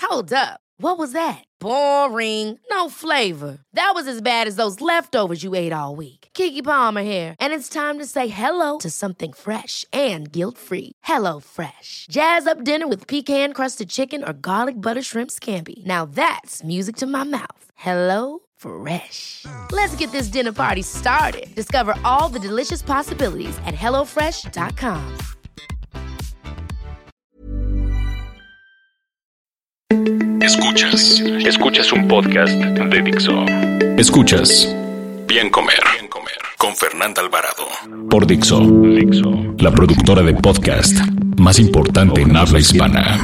Hold up. What was that? Boring. No flavor. That was as bad as those leftovers you ate all week. Keke Palmer here, and it's time to say hello to something fresh and guilt-free. Hello Fresh. Jazz up dinner with pecan-crusted chicken or garlic butter shrimp scampi. Now that's music to my mouth. Hello Fresh. Let's get this dinner party started. Discover all the delicious possibilities at hellofresh.com. Escuchas un podcast de Dixo. Escuchas Bien Comer con Fernanda Alvarado por Dixo, la productora de podcast más importante en habla hispana.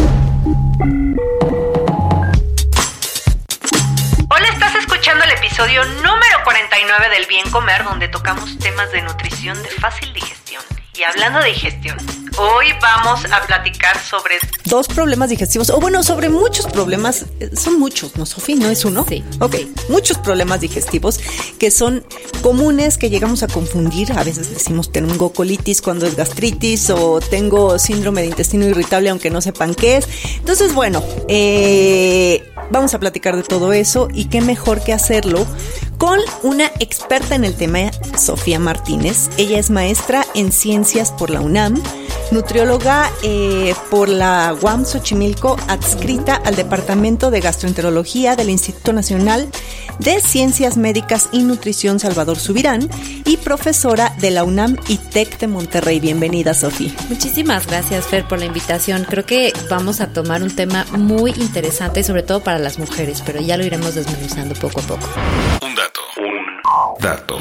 Hola, estás escuchando el episodio número 49 del Bien Comer, donde tocamos temas de nutrición de fácil digestión. Y hablando de digestión, hoy vamos a platicar sobre 2 problemas digestivos, o bueno, sobre muchos problemas. Son muchos, ¿no, Sofi? ¿No es uno? Sí. Ok, muchos problemas digestivos que son comunes, que llegamos a confundir. A veces decimos tengo colitis cuando es gastritis, o tengo síndrome de intestino irritable aunque no sepan qué es. Entonces, bueno, vamos a platicar de todo eso, y qué mejor que hacerlo con una experta en el tema, Sofía Martínez. Ella es maestra en ciencias por la UNAM, nutrióloga por la UAM Xochimilco, adscrita al Departamento de Gastroenterología del Instituto Nacional de Ciencias Médicas y Nutrición Salvador Subirán, y profesora de la UNAM y TEC de Monterrey. Bienvenida, Sofía. Muchísimas gracias, Fer, por la invitación. Creo que vamos a tomar un tema muy interesante, sobre todo para las mujeres, pero ya lo iremos desmenuzando poco a poco. Un dato.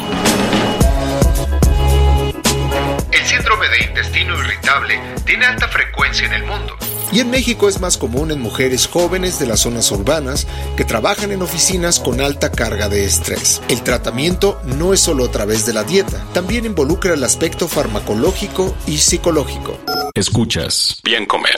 El síndrome de intestino irritable tiene alta frecuencia en el mundo. Y en México es más común en mujeres jóvenes de las zonas urbanas que trabajan en oficinas con alta carga de estrés. El tratamiento no es solo a través de la dieta, también involucra el aspecto farmacológico y psicológico. Escuchas Bien Comer.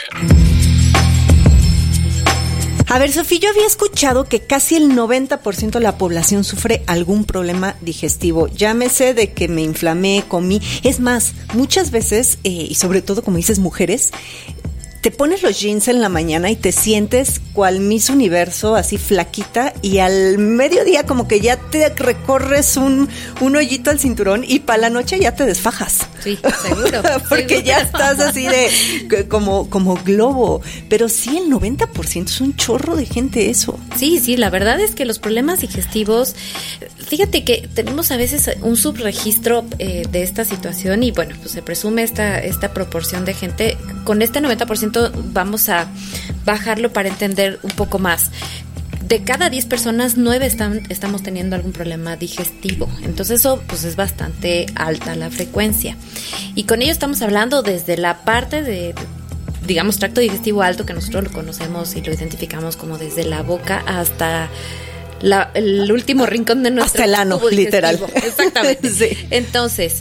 A ver, Sofía, yo había escuchado que casi el 90% de la población sufre algún problema digestivo. Llámese de que me inflamé, comí. Es más, muchas veces, y sobre todo, como dices, mujeres, te pones los jeans en la mañana y te sientes cual Miss Universo, así flaquita, y al mediodía como que ya te recorres un hoyito al cinturón, y para la noche ya te desfajas. Sí, seguro. Porque seguro. ya estás así de como globo. Pero sí, el 90% es un chorro de gente eso. Sí, la verdad es que los problemas digestivos, fíjate que tenemos a veces un subregistro de esta situación, y bueno, pues se presume esta proporción de gente. Con este 90% vamos a bajarlo para entender un poco más. De cada 10 personas, 9 estamos teniendo algún problema digestivo. Entonces eso pues es bastante alta la frecuencia. Y con ello estamos hablando desde la parte de, digamos, tracto digestivo alto, que nosotros lo conocemos y lo identificamos como desde la boca hasta el último rincón de nuestro hasta el ano, literal. Exactamente. Sí. Entonces,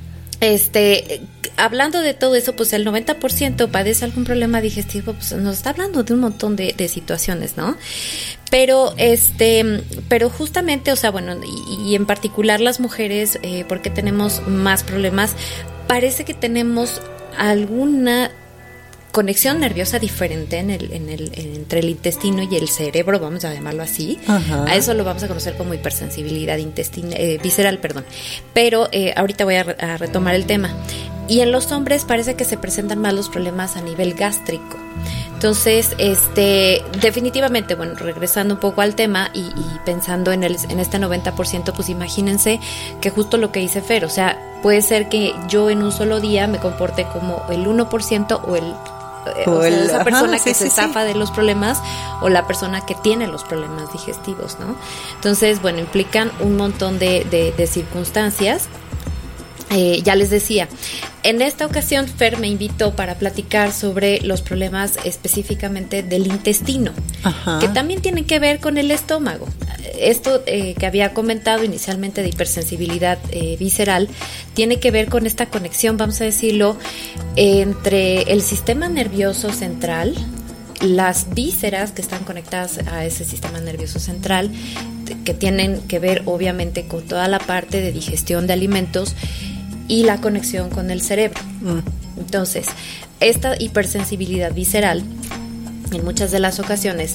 hablando de todo eso, pues el 90% padece algún problema digestivo. Pues nos está hablando de un montón de situaciones, ¿no? Pero justamente, o sea, bueno, y en particular las mujeres, porque tenemos más problemas, parece que tenemos alguna conexión nerviosa diferente entre el intestino y el cerebro, vamos a llamarlo así. Ajá. A eso lo vamos a conocer como hipersensibilidad visceral, perdón. Pero ahorita voy a retomar el tema. Y en los hombres parece que se presentan más los problemas a nivel gástrico. Entonces, definitivamente, bueno, regresando un poco al tema y pensando en este 90%, pues imagínense que justo lo que dice Fer, o sea, puede ser que yo en un solo día me comporte como el 1% o sea, esa persona que se zafa de los problemas, o la persona que tiene los problemas digestivos, ¿no? Entonces, bueno, implican un montón de circunstancias. Ya les decía, en esta ocasión Fer me invitó para platicar sobre los problemas específicamente del intestino, que también tienen que ver con el estómago. Esto que había comentado inicialmente de hipersensibilidad visceral tiene que ver con esta conexión, vamos a decirlo, entre el sistema nervioso central, las vísceras que están conectadas a ese sistema nervioso central, que tienen que ver obviamente con toda la parte de digestión de alimentos, y la conexión con el cerebro. Entonces, esta hipersensibilidad visceral en muchas de las ocasiones,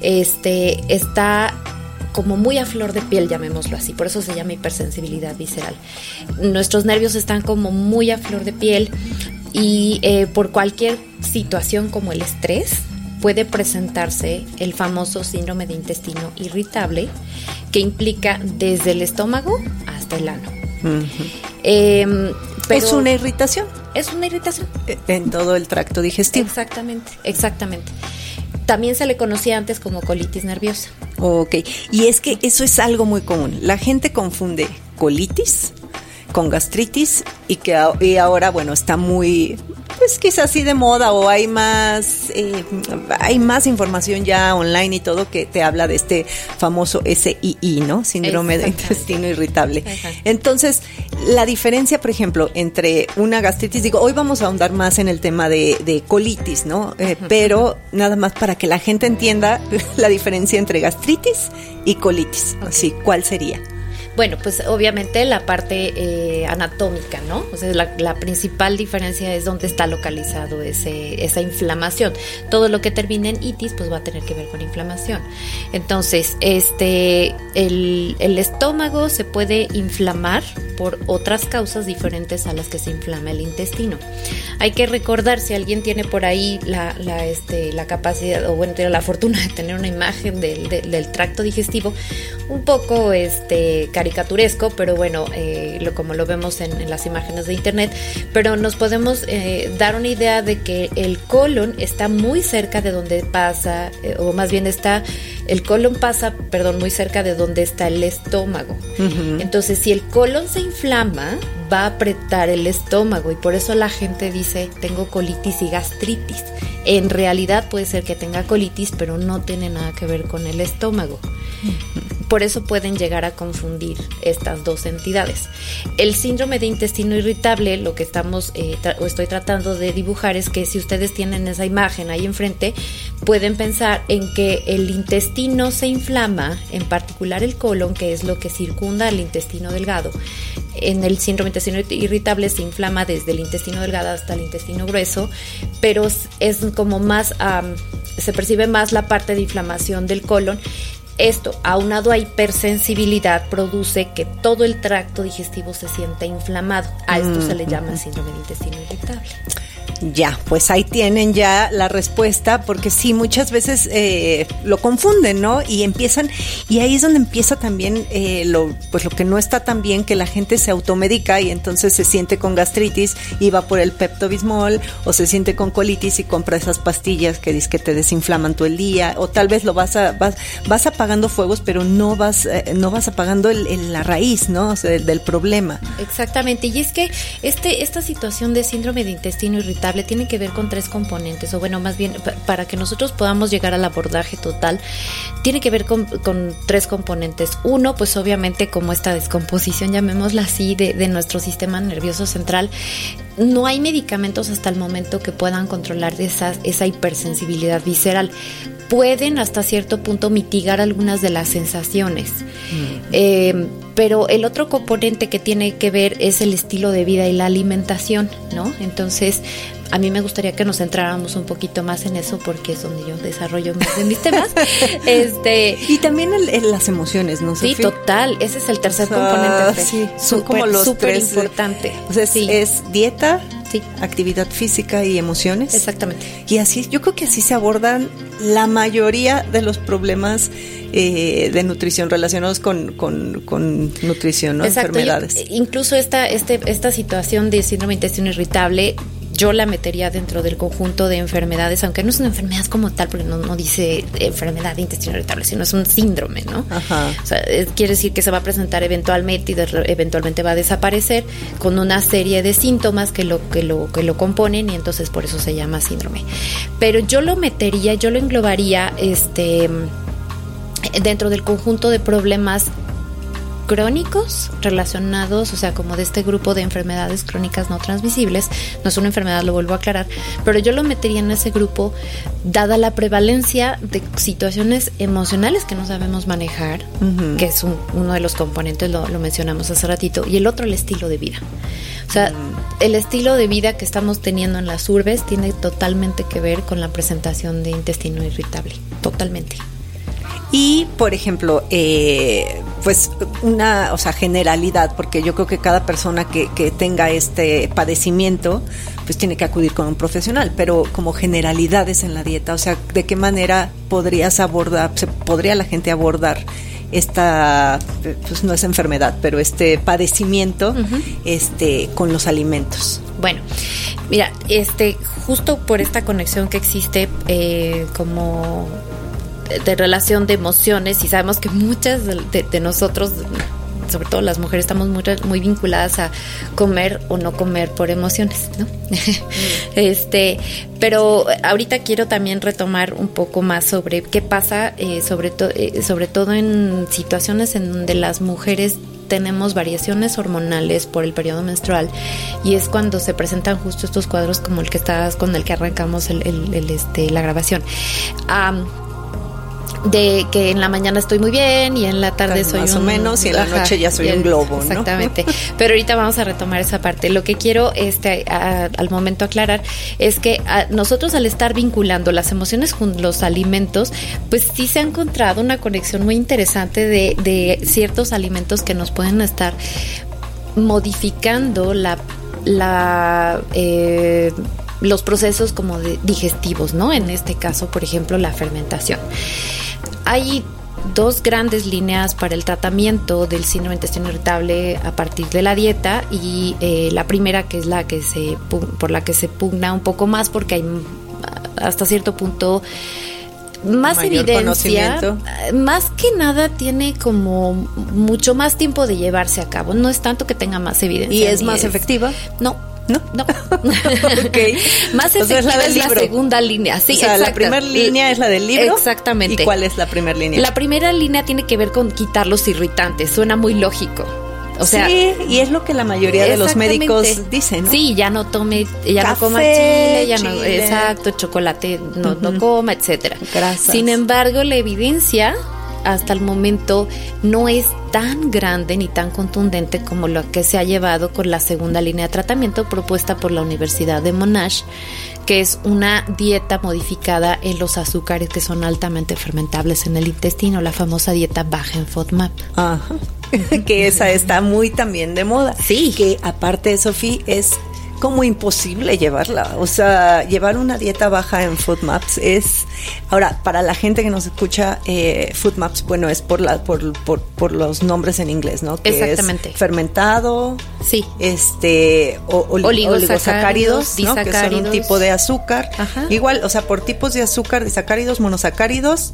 está como muy a flor de piel, llamémoslo así, por eso se llama hipersensibilidad visceral. Nuestros nervios están como muy a flor de piel y por cualquier situación como el estrés puede presentarse el famoso síndrome de intestino irritable, que implica desde el estómago hasta el ano. Uh-huh. ¿Es una irritación? Es una irritación. En todo el tracto digestivo. Exactamente. También se le conocía antes como colitis nerviosa. Ok, y es que eso es algo muy común. La gente confunde colitis con gastritis y ahora, bueno, está muy, pues quizás sí de moda, o hay más información ya online y todo que te habla de este famoso SII, ¿no? Síndrome de intestino irritable. Ajá. Entonces, la diferencia, por ejemplo, entre una gastritis, digo, hoy vamos a ahondar más en el tema de colitis, ¿no? Pero nada más para que la gente entienda la diferencia entre gastritis y colitis. Okay. Así, ¿cuál sería? Bueno, pues obviamente la parte anatómica, ¿no? O sea, la principal diferencia es dónde está localizado esa inflamación. Todo lo que termine en itis, pues va a tener que ver con inflamación. Entonces, el estómago se puede inflamar por otras causas diferentes a las que se inflama el intestino. Hay que recordar, si alguien tiene por ahí la capacidad, o bueno, tiene la fortuna de tener una imagen del tracto digestivo, un poco caricaturesco, pero bueno, como lo vemos en las imágenes de internet, pero nos podemos dar una idea de que el colon está muy cerca de donde pasa, o más bien el colon pasa, muy cerca de donde está el estómago. Uh-huh. Entonces, si el colon se inflama, va a apretar el estómago, y por eso la gente dice, tengo colitis y gastritis. En realidad puede ser que tenga colitis, pero no tiene nada que ver con el estómago. Por eso pueden llegar a confundir estas dos entidades. El síndrome de intestino irritable, lo que estoy tratando de dibujar es que si ustedes tienen esa imagen ahí enfrente, pueden pensar en que el intestino se inflama, en particular el colon, que es lo que circunda al intestino delgado. En el síndrome de intestino irritable se inflama desde el intestino delgado hasta el intestino grueso, pero es como más, se percibe más la parte de inflamación del colon. Esto, aunado a hipersensibilidad, produce que todo el tracto digestivo se sienta inflamado. A esto se le llama síndrome de intestino irritable. Ya, pues ahí tienen ya la respuesta, porque sí, muchas veces lo confunden, ¿no? Y ahí es donde empieza también lo que no está tan bien, que la gente se automedica y entonces se siente con gastritis y va por el Pepto-Bismol, o se siente con colitis y compra esas pastillas que dicen que te desinflaman todo el día, o tal vez vas apagando fuegos, pero no vas apagando la raíz, ¿no? O sea, del problema. Exactamente, y es que esta situación de síndrome de intestino irritable tiene que ver con tres componentes, o bueno, más bien para que nosotros podamos llegar al abordaje total, tiene que ver con tres componentes. Uno, pues obviamente como esta descomposición, llamémosla así, de nuestro sistema nervioso central. No hay medicamentos hasta el momento que puedan controlar esa hipersensibilidad visceral. Pueden hasta cierto punto mitigar algunas de las sensaciones. Pero el otro componente que tiene que ver es el estilo de vida y la alimentación, ¿no? Entonces, a mí me gustaría que nos centráramos un poquito más en eso, porque es donde yo desarrollo más de mis temas. Y también las emociones, ¿no? Sí, total. Ese es el tercer componente. Sí, son como los súper tres. Importante. O sea, es dieta, sí, actividad física y emociones. Exactamente. Y así, yo creo que así se abordan la mayoría de los problemas de nutrición relacionados con nutrición, ¿no? Exacto. Enfermedades. Incluso esta situación de síndrome de intestino irritable, yo la metería dentro del conjunto de enfermedades, aunque no es una enfermedad como tal, porque no dice enfermedad de intestino irritable, sino es un síndrome, ¿no? Ajá. O sea, quiere decir que se va a presentar eventualmente y eventualmente va a desaparecer con una serie de síntomas que lo componen, y entonces por eso se llama síndrome. Pero yo lo englobaría dentro del conjunto de problemas crónicos relacionados, o sea, como de este grupo de enfermedades crónicas no transmisibles. No es una enfermedad, lo vuelvo a aclarar, pero yo lo metería en ese grupo dada la prevalencia de situaciones emocionales que no sabemos manejar, que es uno de los componentes, lo mencionamos hace ratito, y el otro, el estilo de vida. O sea, el estilo de vida que estamos teniendo en las urbes tiene totalmente que ver con la presentación de intestino irritable, totalmente. Y, por ejemplo, pues una, o sea, generalidad, porque yo creo que cada persona que tenga este padecimiento, pues tiene que acudir con un profesional, pero como generalidades en la dieta, o sea, ¿de qué manera podría la gente abordar esta, pues no es enfermedad, pero este padecimiento, con los alimentos? Bueno, mira, justo por esta conexión que existe, como de relación de emociones, y sabemos que muchas de nosotros, sobre todo las mujeres, estamos muy vinculadas a comer o no comer por emociones, ¿no? Pero ahorita quiero también retomar un poco más sobre qué pasa, sobre todo en situaciones en donde las mujeres tenemos variaciones hormonales por el periodo menstrual, y es cuando se presentan justo estos cuadros como el que con el que arrancamos la grabación. De que en la mañana estoy muy bien y en la tarde soy más o menos, y en la noche ya soy un globo, exactamente, ¿no? Pero ahorita vamos a retomar esa parte. Lo que quiero al momento aclarar es que nosotros, al estar vinculando las emociones con los alimentos, pues sí se ha encontrado una conexión muy interesante de ciertos alimentos que nos pueden estar modificando los procesos como digestivos, ¿no? En este caso, por ejemplo, la fermentación. Hay dos grandes líneas para el tratamiento del síndrome de intestino irritable a partir de la dieta, y la primera, que es por la que se pugna un poco más, porque hay hasta cierto punto más mayor evidencia, más que nada tiene como mucho más tiempo de llevarse a cabo. No es tanto que tenga más evidencia. ¿Y es más efectiva? No. Okay. Más efectiva es la segunda línea. Sí, o sea, la primera línea es la del libro. Exactamente. ¿Y cuál es la primera línea? La primera línea tiene que ver con quitar los irritantes. Suena muy lógico. O sea, sí, y es lo que la mayoría de los médicos dicen, ¿no? Sí, ya no tome, ya café, no coma chile, ya no, exacto, chocolate no coma, etcétera. Grasas. Sin embargo, la evidencia hasta el momento no es tan grande ni tan contundente como lo que se ha llevado con la segunda línea de tratamiento propuesta por la Universidad de Monash, que es una dieta modificada en los azúcares que son altamente fermentables en el intestino, la famosa dieta baja en FODMAP. Ajá. Que esa está muy también de moda. Sí. Que aparte, Sofi, es como imposible llevarla. O sea, llevar una dieta baja en FODMAPs es... Ahora, para la gente que nos escucha, FODMAPs, bueno, es por los nombres en inglés, ¿no? Que exactamente. Es fermentado, sí, oligosacáridos, ¿no? Que son un tipo de azúcar. Ajá. Igual, o sea, por tipos de azúcar, disacáridos, monosacáridos,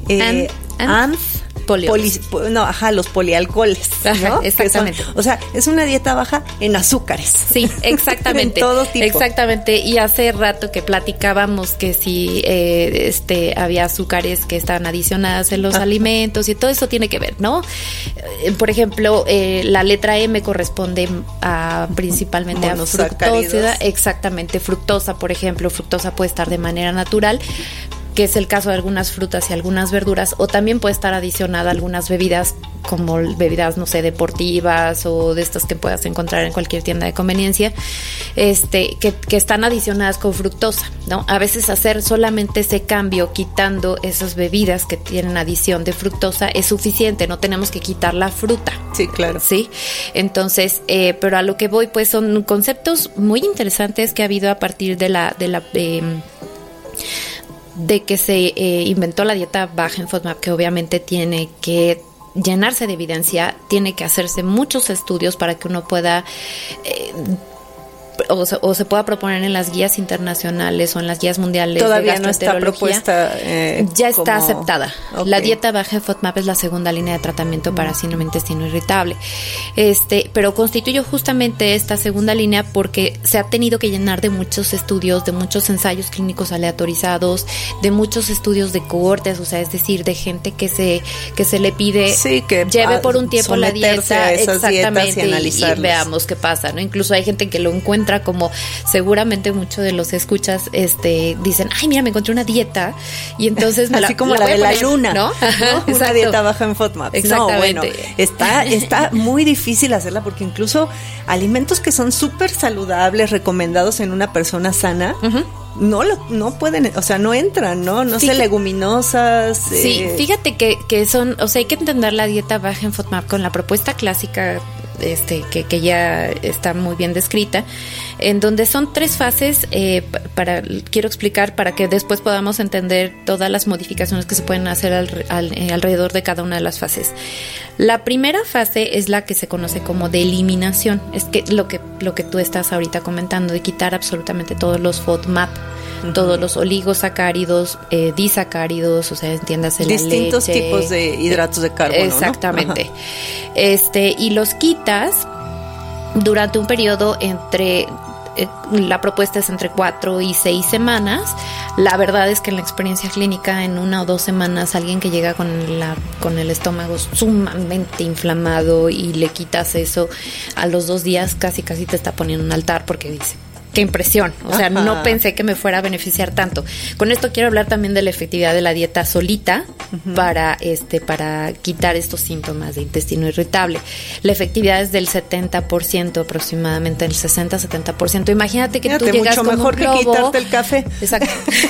los polialcoholes, ¿no? Exactamente. O sea, es una dieta baja en azúcares. Sí, exactamente. En todo tipo. Exactamente. Y hace rato que platicábamos que si había azúcares que estaban adicionadas en los alimentos, y todo eso tiene que ver, ¿no? Por ejemplo, la letra M corresponde principalmente a fructosa. Exactamente, fructosa, por ejemplo. Fructosa puede estar de manera natural, que es el caso de algunas frutas y algunas verduras, o también puede estar adicionada a algunas bebidas, como bebidas, no sé, deportivas, o de estas que puedas encontrar en cualquier tienda de conveniencia, que están adicionadas con fructosa, ¿no? A veces hacer solamente ese cambio, quitando esas bebidas que tienen adición de fructosa, es suficiente, no tenemos que quitar la fruta. Sí, claro. Sí, entonces, pero a lo que voy, pues son conceptos muy interesantes que ha habido a partir de que se inventó la dieta baja en FODMAP, que obviamente tiene que llenarse de evidencia, tiene que hacerse muchos estudios para que uno pueda o se pueda proponer en las guías internacionales o en las guías mundiales. Todavía no está propuesta. Ya está aceptada. Okay. La dieta baja en FODMAP es la segunda línea de tratamiento para síndrome de intestino irritable. Pero constituyo justamente esta segunda línea porque se ha tenido que llenar de muchos estudios, de muchos ensayos clínicos aleatorizados, de muchos estudios de cohortes, o sea, es decir, de gente que se le pide que lleve por un tiempo la dieta, exactamente, y veamos qué pasa, ¿no? Incluso hay gente que lo encuentra como, seguramente muchos de los escuchas dicen, ay, mira, me encontré una dieta y entonces me así como la de la luna, ¿no? Una dieta baja en FODMAP. Exactamente. No, bueno, está muy difícil hacerla porque incluso alimentos que son súper saludables, recomendados en una persona sana, no pueden, o sea, no entran, no sé, leguminosas. Sí, fíjate que son, o sea, hay que entender la dieta baja en FODMAP con la propuesta clásica que ya está muy bien descrita, en donde son 3 fases, quiero explicar para que después podamos entender todas las modificaciones que se pueden hacer alrededor de cada una de las fases. La primera fase es la que se conoce como de eliminación, es que lo que tú estás ahorita comentando, de quitar absolutamente todos los FODMAP, todos los oligosacáridos, disacáridos, o sea, entiéndase la leche. Distintos tipos de hidratos de carbono, exactamente, ¿no? Y los quitas durante un periodo la propuesta es entre 4 y 6 semanas. La verdad es que en la experiencia clínica, en 1 o 2 semanas, alguien que llega con el estómago sumamente inflamado y le quitas eso, a los 2 días casi te está poniendo un altar porque dice, qué impresión, o sea, no pensé que me fuera a beneficiar tanto. Con esto quiero hablar también de la efectividad de la dieta solita para quitar estos síntomas de intestino irritable. La efectividad es del 70% aproximadamente, el 60-70%. Imagínate que tú llegas mucho mejor como un globo, que quitarte el café. Exacto.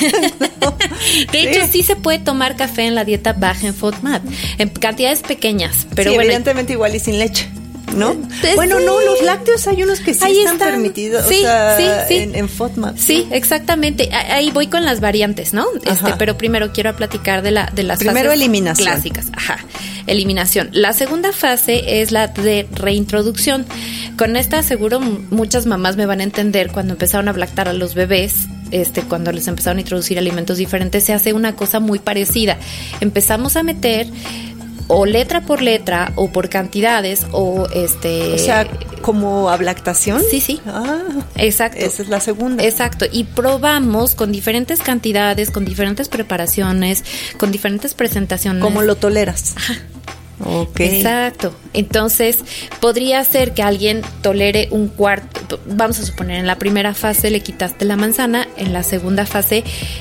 De hecho, sí se puede tomar café en la dieta baja en FODMAP, en cantidades pequeñas, pero sí, bueno, evidentemente igual y sin leche, ¿no? Bueno, no, los lácteos hay unos que sí están permitidos, sí, o sea, sí. En FODMAP. Sí, exactamente. Ahí voy con las variantes, ¿no? Pero primero quiero platicar de las primero, fases eliminación clásicas. Eliminación. La segunda fase es la de reintroducción. Con esta seguro muchas mamás me van a entender cuando empezaron a lactar a los bebés. Cuando les empezaron a introducir alimentos diferentes, se hace una cosa muy parecida. Empezamos a meter o letra por letra o por cantidades o o sea, como ablactación. Sí. Exacto. Esa es la segunda. Exacto. Y probamos con diferentes cantidades, con diferentes preparaciones, con diferentes presentaciones. ¿Cómo lo toleras? Okay. Exacto. Entonces, podría ser que alguien tolere un cuarto. Vamos a suponer, en la primera fase le quitaste la manzana, en la segunda fase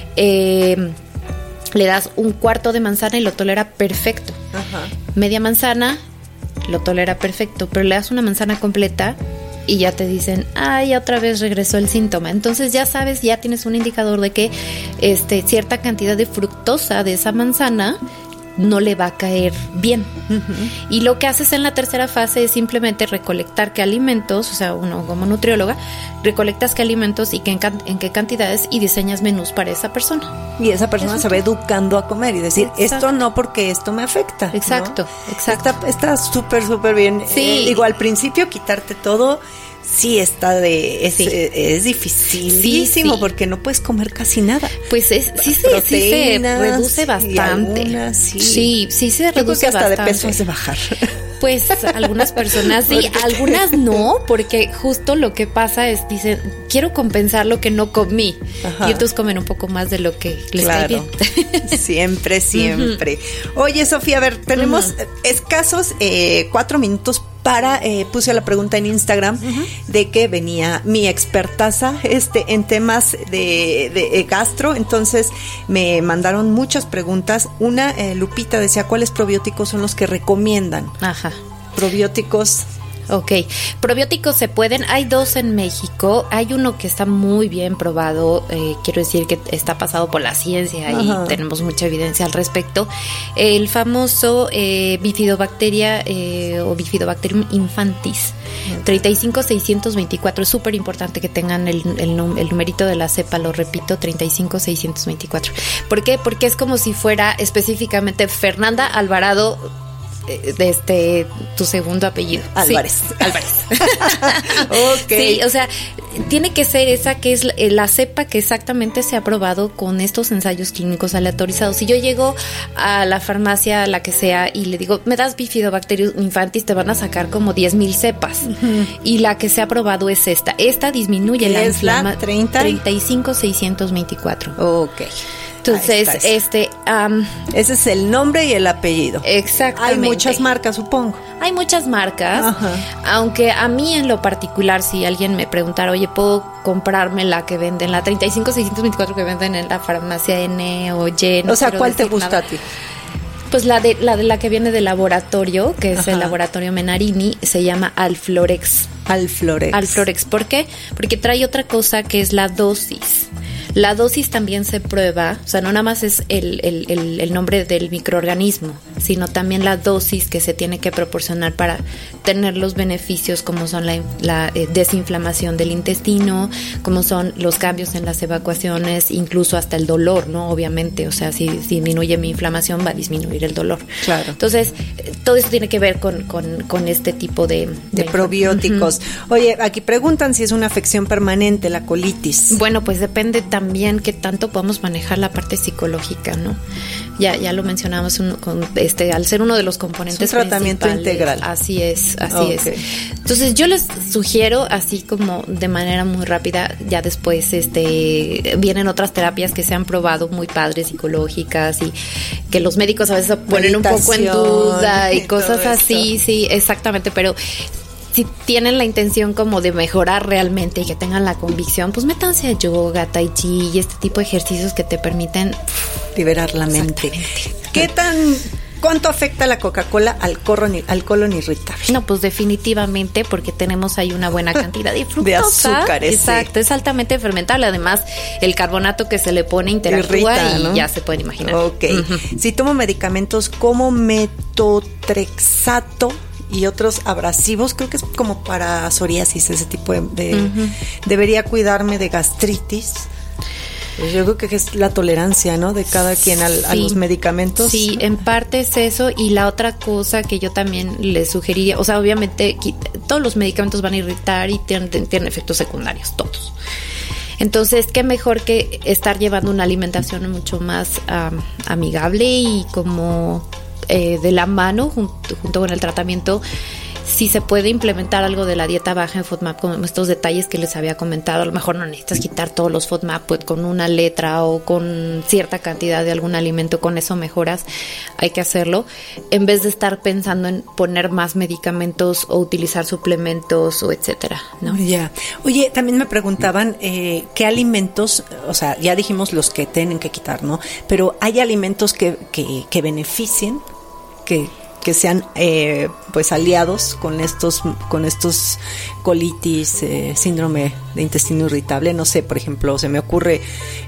le das un cuarto de manzana y lo tolera perfecto. Media manzana lo tolera perfecto, pero le das una manzana completa y ya te dicen, ay, otra vez regresó el síntoma. Entonces ya sabes, ya tienes un indicador de que cierta cantidad de fructosa de esa manzana no le va a caer bien. Y lo que haces en la tercera fase es simplemente recolectar qué alimentos, o sea, uno como nutrióloga, recolectas qué alimentos y en qué cantidades y diseñas menús para esa persona. Y esa persona se va educando a comer y decir, esto no porque esto me afecta. Exacto, ¿no? exacto. Está súper bien. Sí. Digo, al principio quitarte todo, sí es dificilísimo, sí, porque no puedes comer casi nada. Pues sí se reduce bastante. Sí se reduce bastante. Yo creo que hasta de peso es de bajar. Pues algunas personas sí, algunas no, porque justo lo que pasa es, dicen, quiero compensar lo que no comí. Y entonces comen un poco más de lo que les cae bien. Siempre. Oye, Sofía, a ver, tenemos escasos 4 minutos para, puse la pregunta en Instagram de que venía mi expertaza en temas de gastro, entonces me mandaron muchas preguntas. Una, Lupita decía, ¿cuáles probióticos son los que recomiendan? Probióticos. Ok, probióticos se pueden, hay 2 en México, hay uno que está muy bien probado, quiero decir que está pasado por la ciencia y tenemos mucha evidencia al respecto, el famoso Bifidobacteria o Bifidobacterium infantis, 35624, es súper importante que tengan el numerito de la cepa, lo repito, 35624. ¿Por qué? Porque es como si fuera específicamente Fernanda Alvarado tu segundo apellido. Álvarez. Sí, Álvarez. Okay. Sí, o sea, tiene que ser esa que es la cepa que exactamente se ha probado con estos ensayos clínicos aleatorizados. Si yo llego a la farmacia, la que sea, y le digo, me das Bifidobacterium infantis, te van a sacar como 10,000 cepas. Y la que se ha probado es esta. Esta disminuye la inflamación. 35624. Ok. Entonces, ese es el nombre y el apellido. Exactamente. Hay muchas marcas, supongo. Hay muchas marcas, Ajá. Aunque a mí en lo particular, si alguien me preguntara, oye, ¿puedo comprarme la que venden, la 35624 que venden en la farmacia N o Y? No, o sea, ¿cuál te gusta nada. a ti? Pues la que viene del laboratorio, que es Ajá. el laboratorio Menarini, se llama Alflorex. Alflorex, ¿por qué? Porque trae otra cosa que es la dosis. La dosis también se prueba, o sea, no nada más es el nombre del microorganismo, sino también la dosis que se tiene que proporcionar para tener los beneficios como son la desinflamación del intestino, como son los cambios en las evacuaciones, incluso hasta el dolor, ¿no? Obviamente, o sea, si disminuye mi inflamación va a disminuir el dolor. Claro. Entonces, todo eso tiene que ver con este tipo de probióticos. Oye, aquí preguntan si es una afección permanente la colitis. Bueno, pues depende también qué tanto podemos manejar la parte psicológica, ¿no? Ya lo mencionamos al ser uno de los componentes es un tratamiento integral. Así es. Entonces yo les sugiero, así como de manera muy rápida, ya después vienen otras terapias que se han probado muy padres, psicológicas, y que los médicos a veces ponen un poco en duda y cosas así, sí, exactamente, pero si tienen la intención como de mejorar realmente y que tengan la convicción, pues métanse a yoga, tai chi y este tipo de ejercicios que te permiten liberar la mente. ¿Cuánto afecta la Coca-Cola al colon irritable? No, pues definitivamente, porque tenemos ahí una buena cantidad de fructosa. De azúcares. Exacto, sí. Es altamente fermentable. Además, el carbonato que se le pone interactúa irrita, ¿no? Y ya se pueden imaginar. Ok. Si tomo medicamentos como metotrexato y otros abrasivos, creo que es como para psoriasis, ese tipo de debería cuidarme de gastritis. Yo creo que es la tolerancia, ¿no? De cada quien a los medicamentos. Sí, en parte es eso. Y la otra cosa que yo también les sugeriría, o sea, obviamente todos los medicamentos van a irritar y tienen efectos secundarios, todos. Entonces, qué mejor que estar llevando una alimentación mucho más amigable y como de la mano junto con el tratamiento. Si se puede implementar algo de la dieta baja en FODMAP, con estos detalles que les había comentado, a lo mejor no necesitas quitar todos los FODMAP, pues con una letra o con cierta cantidad de algún alimento, con eso mejoras, hay que hacerlo, en vez de estar pensando en poner más medicamentos o utilizar suplementos o etcétera, ¿no? Ya. Oye, también me preguntaban qué alimentos, o sea, ya dijimos los que tienen que quitar, ¿no? Pero hay alimentos que beneficien, que sean pues aliados con estos colitis, síndrome de intestino irritable. No sé, por ejemplo, se me ocurre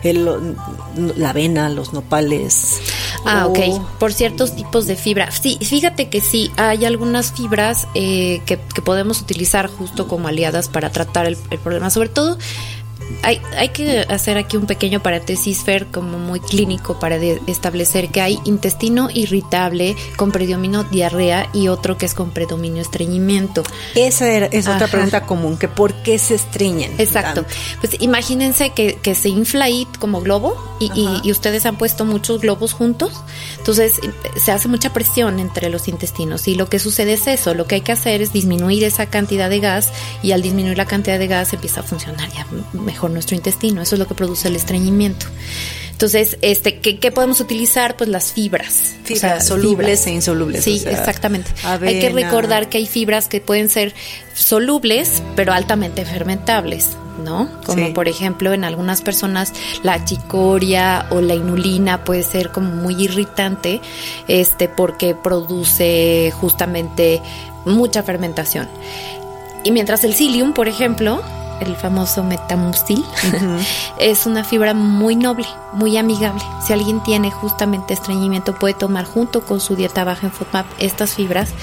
la avena, los nopales. Ok, por ciertos tipos de fibra. Sí, fíjate que sí, hay algunas fibras que podemos utilizar justo como aliadas para tratar el problema, sobre todo. Hay que hacer aquí un pequeño paréntesis, Fer, como muy clínico, para establecer que hay intestino irritable con predominio diarrea y otro que es con predominio estreñimiento. Esa es otra pregunta común, que ¿por qué se estreñen? Exacto. Pues imagínense que se infla ahí como globo y ustedes han puesto muchos globos juntos, entonces se hace mucha presión entre los intestinos y lo que sucede es eso. Lo que hay que hacer es disminuir esa cantidad de gas y al disminuir la cantidad de gas empieza a funcionar ya mejor nuestro intestino. Eso es lo que produce el estreñimiento. Entonces, ¿qué podemos utilizar? Pues las fibras. Solubles e insolubles. Sí, exactamente. Avena. Hay que recordar que hay fibras que pueden ser solubles, pero altamente fermentables, ¿no? Como por ejemplo, en algunas personas la chicoria o la inulina puede ser como muy irritante, porque produce justamente mucha fermentación. Y mientras el psyllium, por ejemplo, el famoso metamucil, es una fibra muy noble, muy amigable. Si alguien tiene justamente estreñimiento, puede tomar junto con su dieta baja en FODMAP estas fibras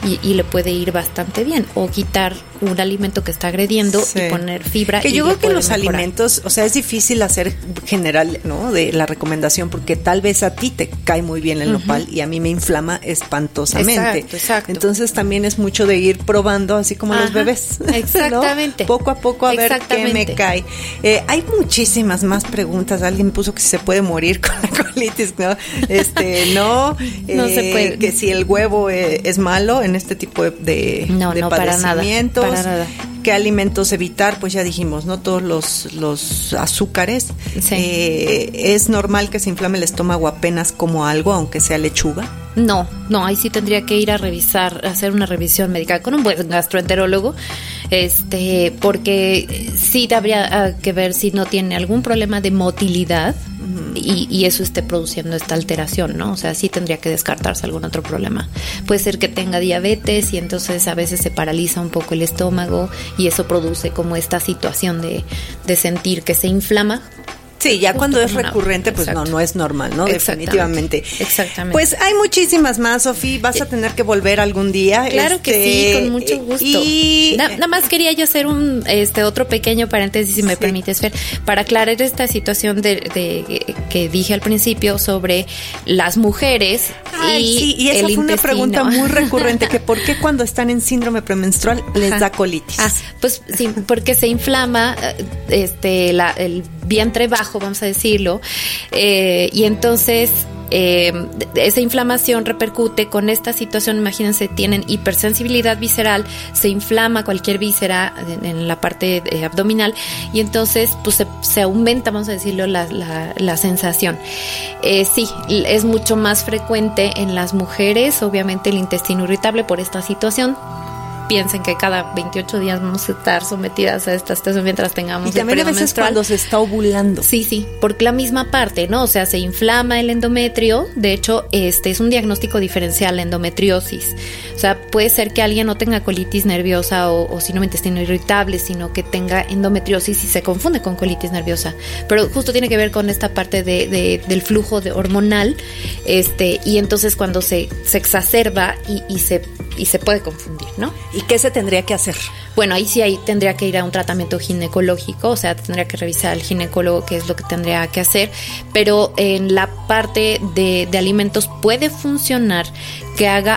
y le puede ir bastante bien. O quitar un alimento que está agrediendo y poner fibra. Que yo creo que los alimentos, o sea, es difícil hacer general, ¿no? De la recomendación, porque tal vez a ti te cae muy bien el nopal y a mí me inflama espantosamente. Exacto. Entonces también es mucho de ir probando, así como los bebés. Exactamente. ¿No? Poco a poco a ver qué me cae. Hay muchísimas más preguntas. Alguien puso que se puede morir con la colitis, ¿no? No se puede. Que si el huevo es malo en este tipo de padecimientos. Para nada. ¿Qué alimentos evitar? Pues ya dijimos, ¿no? Todos los azúcares. Sí. ¿Es normal que se inflame el estómago apenas como algo, aunque sea lechuga? No, ahí sí tendría que ir a revisar, hacer una revisión médica con un buen gastroenterólogo, porque sí habría que ver si no tiene algún problema de motilidad y eso esté produciendo esta alteración, ¿no? O sea, sí tendría que descartarse algún otro problema. Puede ser que tenga diabetes y entonces a veces se paraliza un poco el estómago y eso produce como esta situación de sentir que se inflama. Sí, ya cuando es recurrente, pues no es normal, ¿no? Definitivamente. Exactamente. Pues hay muchísimas más, Sofi, vas a tener que volver algún día. Claro que sí, con mucho gusto. Y nada más quería yo hacer un otro pequeño paréntesis, si me permites, Fer, para aclarar esta situación de que dije al principio sobre las mujeres y esa fue una pregunta muy recurrente, que ¿por qué cuando están en síndrome premenstrual les da colitis? Pues sí, porque se inflama el vientre bajo, vamos a decirlo, y entonces esa inflamación repercute con esta situación. Imagínense, tienen hipersensibilidad visceral, se inflama cualquier víscera en la parte abdominal y entonces pues se aumenta, vamos a decirlo, la sensación. Sí, es mucho más frecuente en las mujeres, obviamente, el intestino irritable por esta situación. Piensen que cada 28 días vamos a estar sometidas a esta situación mientras tengamos el periodo menstrual. Y también a veces cuando se está ovulando. Sí, porque la misma parte, ¿no? O sea, se inflama el endometrio. De hecho, es un diagnóstico diferencial, la endometriosis. O sea, puede ser que alguien no tenga colitis nerviosa o síndrome intestino irritable, sino que tenga endometriosis y se confunde con colitis nerviosa. Pero justo tiene que ver con esta parte del flujo hormonal, y entonces cuando se exacerba y se puede confundir, ¿no? ¿Y qué se tendría que hacer? Bueno, ahí tendría que ir a un tratamiento ginecológico, o sea, tendría que revisar al ginecólogo qué es lo que tendría que hacer, pero en la parte de alimentos puede funcionar que haga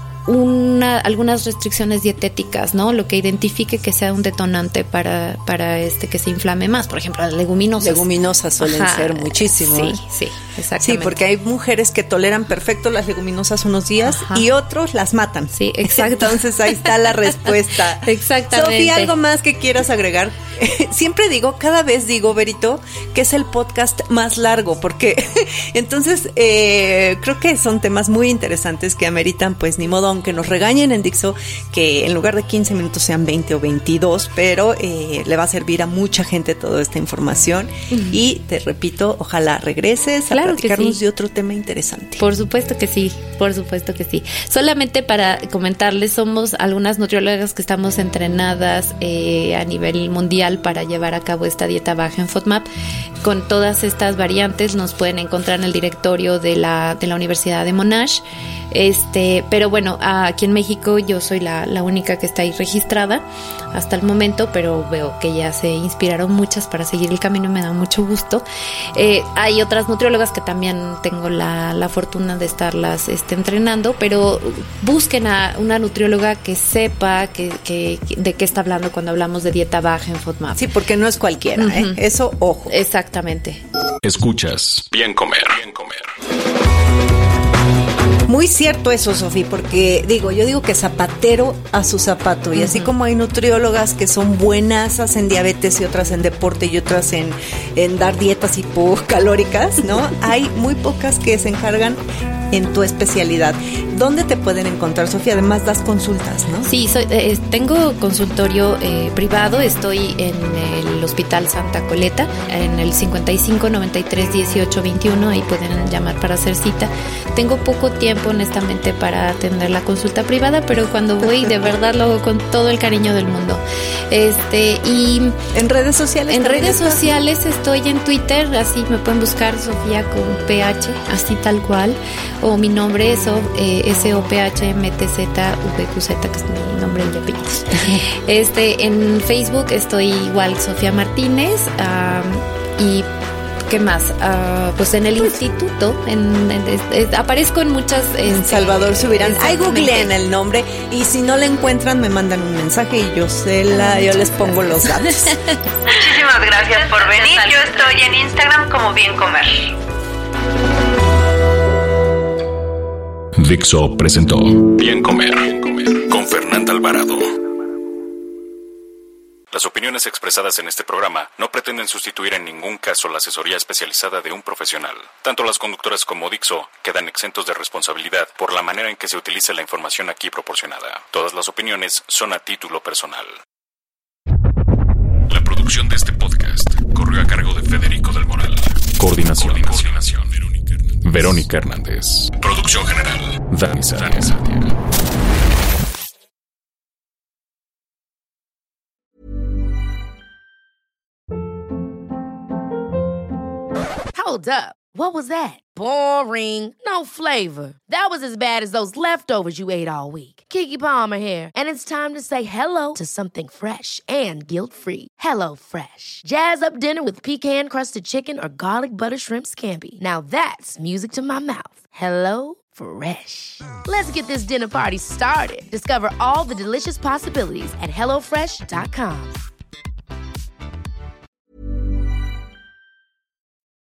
algunas restricciones dietéticas, ¿no? Lo que identifique que sea un detonante para que se inflame más. Por ejemplo, las leguminosas. Leguminosas suelen ser muchísimo. Sí, exactamente. Sí, porque hay mujeres que toleran perfecto las leguminosas unos días y otros las matan. Sí, exacto. Entonces ahí está la respuesta. Exactamente. Sofía, ¿algo más que quieras agregar? Siempre cada vez digo, Berito, que es el podcast más largo, porque entonces creo que son temas muy interesantes que ameritan, pues ni modo, aunque nos regañen en Dixo, que en lugar de 15 minutos sean 20 o 22, pero le va a servir a mucha gente toda esta información. Y te repito, ojalá regreses a platicarnos de otro tema interesante. Por supuesto que sí. Solamente para comentarles, somos algunas nutriólogas que estamos entrenadas a nivel mundial para llevar a cabo esta dieta baja en FODMAP. Con todas estas variantes nos pueden encontrar en el directorio de la Universidad de Monash. Pero bueno, aquí en México yo soy la única que está ahí registrada hasta el momento, pero veo que ya se inspiraron muchas para seguir el camino y me da mucho gusto. Hay otras nutriólogas que también tengo la fortuna de estarlas entrenando, pero busquen a una nutrióloga que sepa de qué está hablando cuando hablamos de dieta baja en FODMAP. Sí, porque no es cualquiera, eso, ojo. Exactamente. Escuchas Bien Comer. Muy cierto eso, Sofi, porque yo digo que zapatero a su zapato, y así como hay nutriólogas que son buenasas en diabetes y otras en deporte y otras en dar dietas hipocalóricas, ¿no? Hay muy pocas que se encargan en tu especialidad. ¿Dónde te pueden encontrar, Sofía? Además das consultas, ¿no? Sí, tengo consultorio privado, estoy en el Hospital Santa Coleta, en el 55 93 18 21, ahí pueden llamar para hacer cita. Tengo poco tiempo, honestamente, para atender la consulta privada, pero cuando voy, de verdad lo hago con todo el cariño del mundo. Y ¿en redes sociales? En redes sociales estoy en Twitter, así me pueden buscar, Sofía con PH, así tal cual, o mi nombre SOPHMTZVQZ, que es mi nombre y apellidos. En Facebook estoy igual, Sofía Martínez, y ¿qué más? Pues en el instituto, aparezco en muchas... En Salvador Subirán. Ahí googleen el nombre y si no la encuentran me mandan un mensaje y yo les pongo los datos. Muchísimas gracias por venir. Yo estoy en Instagram como Bien Comer. Dixo presentó Bien Comer con Fernanda Alvarado. Las opiniones expresadas en este programa no pretenden sustituir en ningún caso la asesoría especializada de un profesional. Tanto las conductoras como Dixo quedan exentos de responsabilidad por la manera en que se utiliza la información aquí proporcionada. Todas las opiniones son a título personal. La producción de este podcast corrió a cargo de Federico del Moral. Coordinación. Verónica Hernández. Producción general. Dani Sadia. Hold up. What was that? Boring. No flavor. That was as bad as those leftovers you ate all week. Keke Palmer here, and it's time to say hello to something fresh and guilt-free. Hello Fresh. Jazz up dinner with pecan-crusted chicken or garlic butter shrimp scampi. Now that's music to my mouth. Hello Fresh. Let's get this dinner party started. Discover all the delicious possibilities at HelloFresh.com.